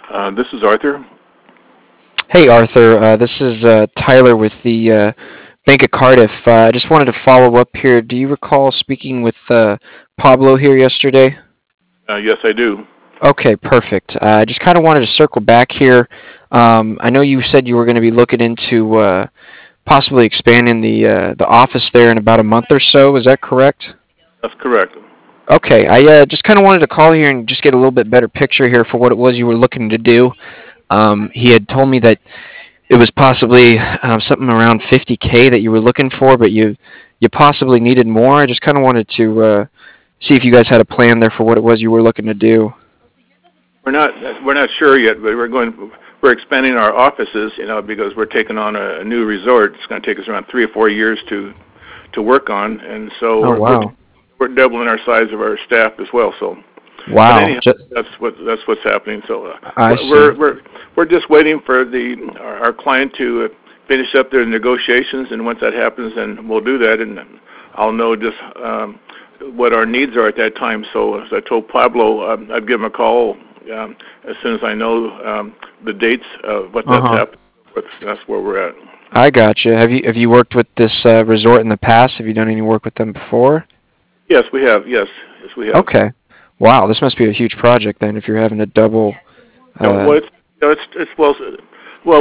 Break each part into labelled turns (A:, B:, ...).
A: This is Arthur.
B: Hey Arthur, this is Tyler with the Bank of Cardiff. I just wanted to follow up here. Do you recall speaking with Pablo here yesterday?
A: Yes, I do.
B: Okay, perfect. I just kind of wanted to circle back here. I know you said you were going to be looking into possibly expanding the office there in about a month or so. Is that correct?
A: That's correct.
B: Okay, I just kind of wanted to call here and just get a little bit better picture here for what it was you were looking to do. He had told me that it was possibly something around 50K that you were looking for, but you possibly needed more. I just kind of wanted to see if you guys had a plan there for what it was you were looking to do.
A: We're not sure yet, but we're expanding our offices, because we're taking on a new resort. It's going to take us around 3 or 4 years to work on, and so
B: Oh wow,
A: we're doubling our size of our staff as well. So, but
B: wow.
A: anyhow, that's what's happening. So
B: I
A: we're
B: see.
A: we're we're just waiting for our client to finish up their negotiations, and once that happens, then we'll do that, and I'll know just what our needs are at that time. So as I told Pablo, I'd give him a call as soon as I know the dates of what
B: Uh
A: that's
B: huh.
A: happening. But that's where we're at.
B: I gotcha. Have you worked with this resort in the past? Have you done any work with them before?
A: Yes, we have. Yes, we have.
B: Okay. Wow, this must be a huge project then if you're having to double.
A: Well, it's well,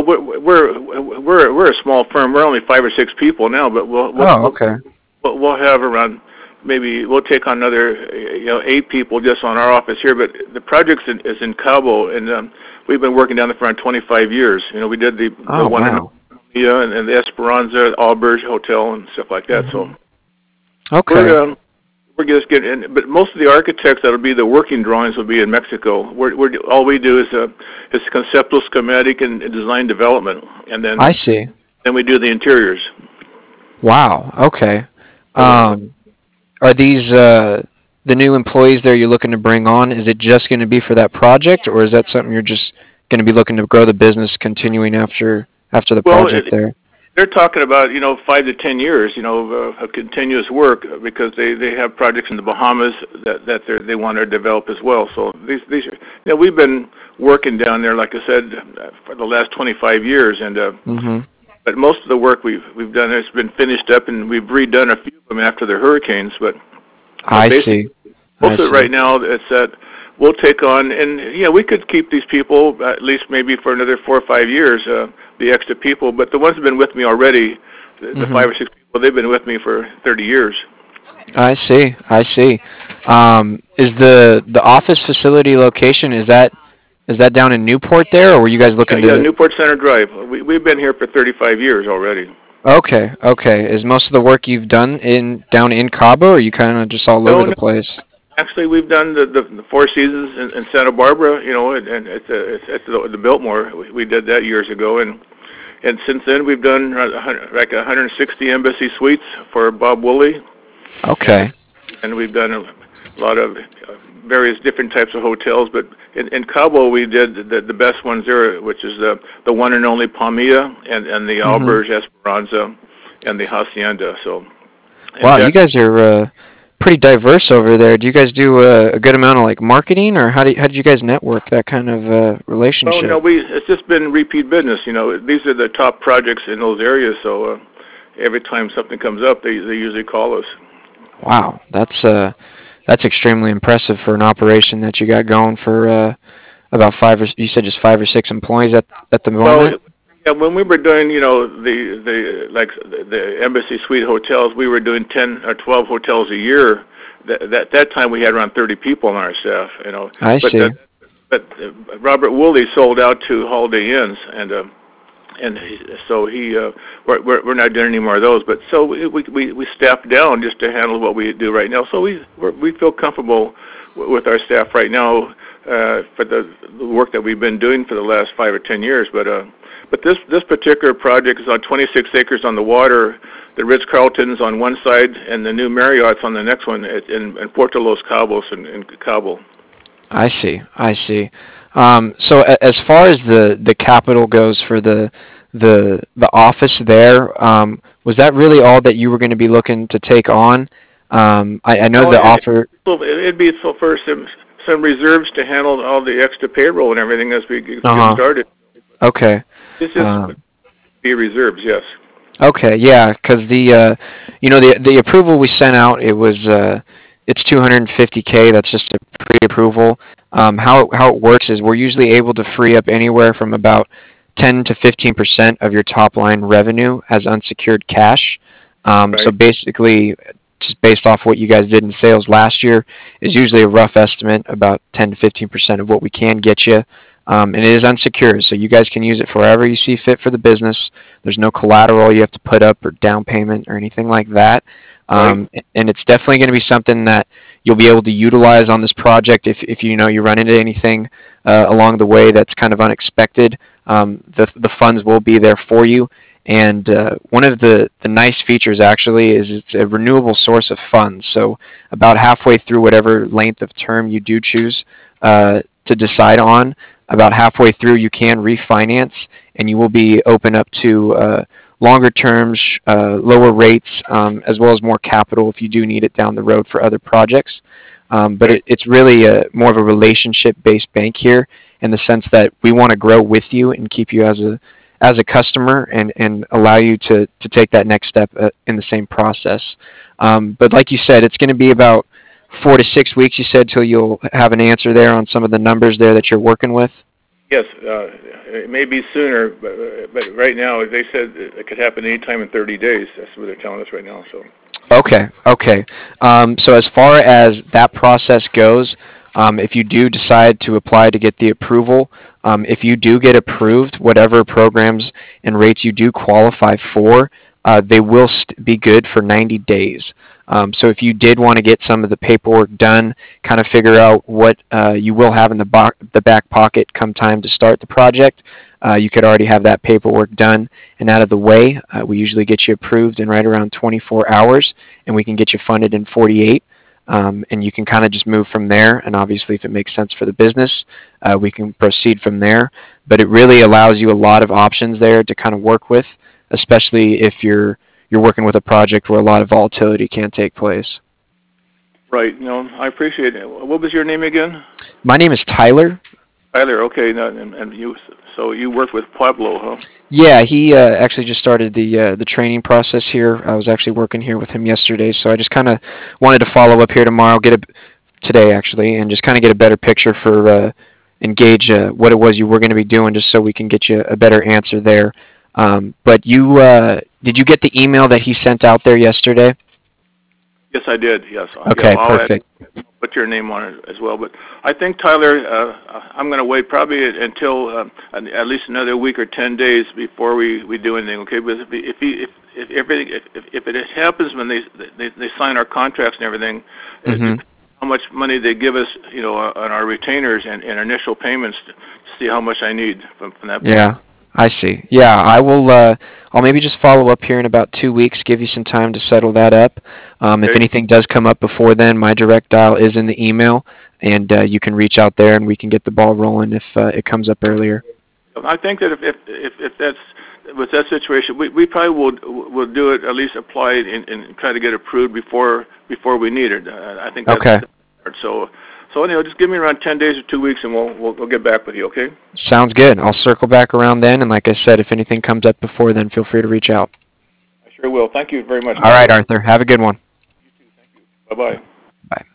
A: we're a small firm. We're only 5 or 6 people now, but
B: Oh, okay.
A: we'll have around, maybe we'll take on another 8 people just on our office here. But the project is in Cabo, and we've been working down there for around 25 years. We did the
B: Oh,
A: one in
B: wow.
A: and the Esperanza Auberge Hotel and stuff like that. So
B: Hmm. Okay.
A: we're we're just getting, but most of the architects that'll be the working drawings will be in Mexico. All we do is conceptual, schematic, and design development, and
B: I
A: then
B: see.
A: we do the interiors.
B: Wow. Okay.
A: So
B: Um, are these the new employees there you're looking to bring on? Is it just going to be for that project, or is that something you're just going to be looking to grow the business continuing after the
A: well,
B: project there?
A: they're talking about 5 to 10 years, of continuous work because they have projects in the Bahamas that they want to develop as well. So we've been working down there, like I said, for the last 25 years, and
B: Hmm.
A: but most of the work we've done has been finished up, and we've redone a few of them after the hurricanes. But
B: I
A: basically,
B: see. I
A: most of it
B: see.
A: right now it's that we'll take on, and we could keep these people at least maybe for another 4 or 5 years, the extra people. But the ones that have been with me already, the
B: Hmm.
A: 5 or 6 people, they've been with me for 30 years.
B: I see. I see. Is the office facility location is that down in Newport there, or were you guys
A: Yeah,
B: looking
A: yeah,
B: to?
A: Newport Center Drive. We've been here for 35 years already.
B: Okay, okay. Is most of the work you've done in down in Cabo, or are you kind of just all over
A: No,
B: the
A: no.
B: place?
A: Actually, we've done the Four Seasons in Santa Barbara, and it's the Biltmore. We did that years ago, and since then we've done like 160 Embassy Suites for Bob Woolley, and
B: Okay.
A: we've done a lot of various different types of hotels. But in Cabo, we did the best ones there, which is the one and only Palmilla and the
B: Hmm.
A: Auberge Esperanza and the Hacienda. So and
B: Wow, you
A: Jack.
B: guys are pretty diverse over there. Do you guys do a good amount of like marketing, or how did you guys network that kind of
A: Well, no,
B: relationship?
A: it's just been repeat business. These are the top projects in those areas. So every time something comes up, they usually call us.
B: Wow, that's extremely impressive for an operation that you got going for about five or you said just 5 or 6 employees at the
A: Well,
B: moment.
A: yeah, when we were doing, the like the Embassy Suite hotels, we were doing 10 or 12 hotels a year. That time we had around 30 people on our staff.
B: I
A: But
B: see.
A: Robert Woolley sold out to Holiday Inns, and so we're not doing any more of those. But so we staffed down just to handle what we do right now. So we feel comfortable with our staff right now for the work that we've been doing for the last 5 or 10 years. But this particular project is on 26 acres on the water. The Ritz Carlton's on one side, and the new Marriott's on the next one in Puerto Los Cabos in Cabo.
B: I see. I see. So as far as the capital goes for the office there, was that really all that you were going to be looking to take on? I know
A: No,
B: the offer.
A: it'd be so for some reserves to handle all the extra payroll and everything as we get started.
B: Okay.
A: This is be reserves, yes.
B: Okay, yeah, because the approval we sent out, it's 250K. That's just a pre-approval. How it works is we're usually able to free up anywhere from about 10 to 15% of your top line revenue as unsecured cash.
A: Right.
B: So basically, just based off what you guys did in sales last year, is usually a rough estimate about 10 to 15% of what we can get you. And it is unsecured, so you guys can use it forever you see fit for the business. There's no collateral you have to put up or down payment or anything like that.
A: Right.
B: And it's definitely going to be something that you'll be able to utilize on this project if you know you run into anything along the way that's kind of unexpected. The funds will be there for you. And one of the nice features actually is it's a renewable source of funds. So about halfway through whatever length of term you do choose to decide on, about halfway through you can refinance, and you will be open up to longer terms, lower rates, as well as more capital if you do need it down the road for other projects. But it's really more of a relationship-based bank here in the sense that we want to grow with you and keep you as a customer and allow you to take that next step in the same process. But like you said, it's going to be about 4 to 6 weeks, you said, till you'll have an answer there on some of the numbers there that you're working with?
A: Yes, it may be sooner, but right now, they said it could happen anytime in 30 days. That's what they're telling us right now. So.
B: Okay. So as far as that process goes, if you do decide to apply to get the approval, if you do get approved, whatever programs and rates you do qualify for, they will be good for 90 days. So if you did want to get some of the paperwork done, kind of figure out what you will have in the back pocket come time to start the project, you could already have that paperwork done and out of the way. We usually get you approved in right around 24 hours, and we can get you funded in 48. And you can kind of just move from there. And obviously, if it makes sense for the business, we can proceed from there. But it really allows you a lot of options there to kind of work with, especially if you're working with a project where a lot of volatility can take place.
A: Right. No, I appreciate it. What was your name again?
B: My name is Tyler.
A: Tyler. Okay. And you work with Pueblo, huh?
B: Yeah, he actually just started the training process here. I was actually working here with him yesterday, so I just kind of wanted to follow up here today actually, and just kind of get a better picture for and gauge what it was you were going to be doing, just so we can get you a better answer there. But did you get the email that he sent out there yesterday?
A: Yes, I did. Yes.
B: Okay, perfect.
A: Put your name on it as well. But I think, Tyler, I'm going to wait probably until at least another week or 10 days before we do anything. Okay, but if it happens when they sign our contracts and everything, how much money they give us, on our retainers and initial payments to see how much I need from that point.
B: Yeah. I see. Yeah, I will. I'll maybe just follow up here in about 2 weeks, give you some time to settle that up.
A: Okay.
B: If anything does come up before then, my direct dial is in the email, and you can reach out there, and we can get the ball rolling if it comes up earlier.
A: I think that if that's with that situation, we probably will do it, at least apply it and try to get approved before we need it. I think that's
B: okay.
A: So anyway, just give me around 10 days or 2 weeks, and we'll get back with you, okay?
B: Sounds good. I'll circle back around then, and like I said, if anything comes up before then, feel free to reach out.
A: I sure will. Thank you very much.
B: All right, Arthur. Have a good one.
A: You too. Thank you. Bye-bye.
B: Bye.